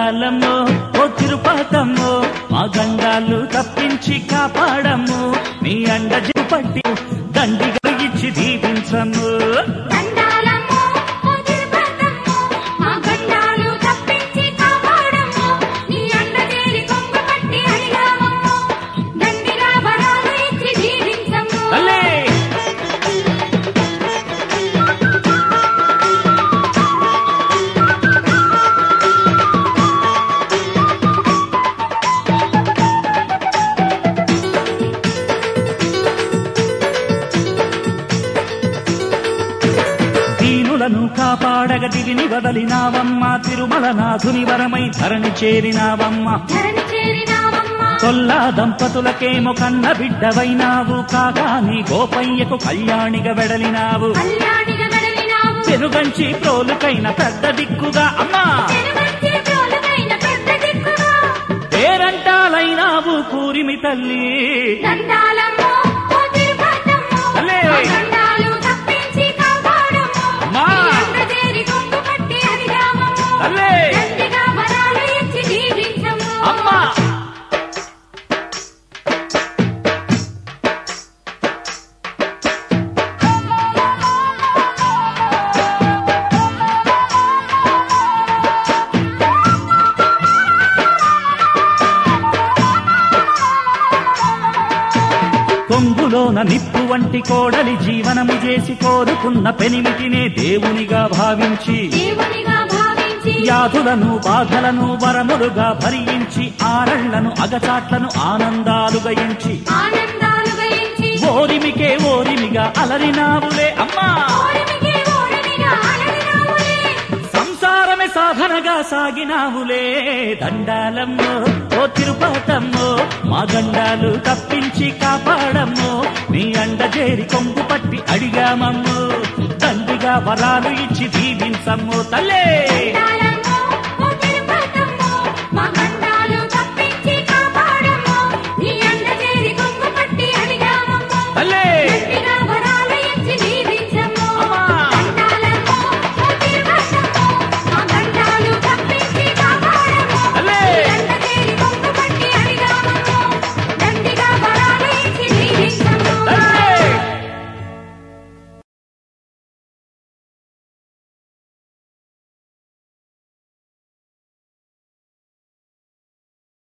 దండాలమ్మో ఓ తిరుపతమ్మో మా గండాలు తప్పించి కాపాడము నీ అండ పట్టి దండిగా ఇచ్చి దీవించము కాపాడగ దిగిని వదలినావమ్మ తిరుమల నాథుని వరమై ధరణి చేరినావమ్మ తొల్లా దంపతులకేమో కన్న బిడ్డవైనావు కాగా నీ గోపయ్యకు కళ్యాణిగా వెడలినావు చెరుగంచి ప్రోలుకైన పెద్ద దిక్కుగా అమ్మా పేరంటాలైనావు కూరిమి తల్లి కొంగులోన నిప్పు వంటి కోడలి జీవనము చేసి కోరుకున్న పెనిమిటినే దేవునిగా భావించి వ్యాధులను బాధలను వరములుగా భరించి ఆరళ్లను అగచాట్లను ఆనందాలుగా ఎంచి ఓరిమికే ఓరిమిగా అలరినావులే అమ్మా సంసారమే సాధనగా సాగినావులే దండాలమ్మో ఓ తిరుపతమ్మో మా గండాలు తప్పించి కాపాడమ్మో నీ అండ చేరి కొంగు పట్టి అడిగామమ్మో దండిగా వరాలు ఇచ్చి దీవించమ్మో తల్లే